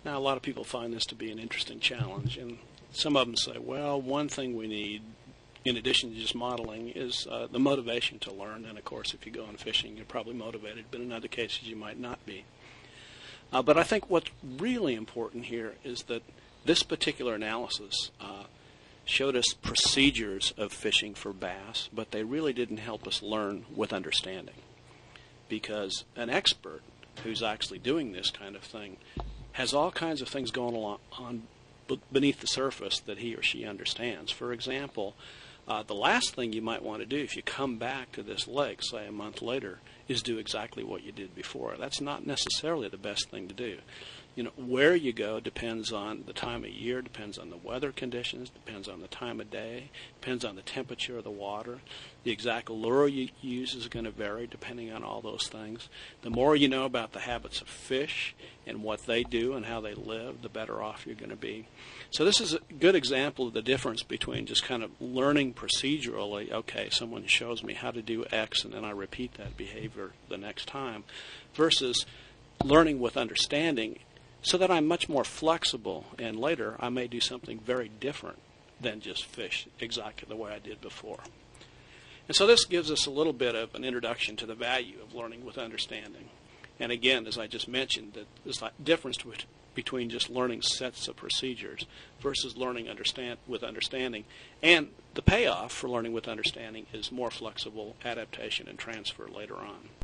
Now, a lot of people find this to be an interesting challenge, and some of them say, well, one thing we need, in addition to just modeling, is the motivation to learn. And, of course, if you go on fishing, you're probably motivated, but in other cases you might not be. But I think what's really important here is that this particular analysis showed us procedures of fishing for bass, but they really didn't help us learn with understanding. Because an expert who's actually doing this kind of thing has all kinds of things going on beneath the surface that he or she understands. For example, the last thing you might want to do if you come back to this lake, say a month later, is do exactly what you did before. That's not necessarily the best thing to do. Where you go depends on the time of year, depends on the weather conditions, depends on the time of day, depends on the temperature of the water. The exact lure you use is going to vary depending on all those things. The more you know about the habits of fish and what they do and how they live, the better off you're going to be. So this is a good example of the difference between just kind of learning procedurally, okay, someone shows me how to do X and then I repeat that behavior the next time, versus learning with understanding, so that I'm much more flexible, and later I may do something very different than just fish exactly the way I did before. And so this gives us a little bit of an introduction to the value of learning with understanding. And again, as I just mentioned, that there's a difference between just learning sets of procedures versus learning with understanding. And the payoff for learning with understanding is more flexible adaptation and transfer later on.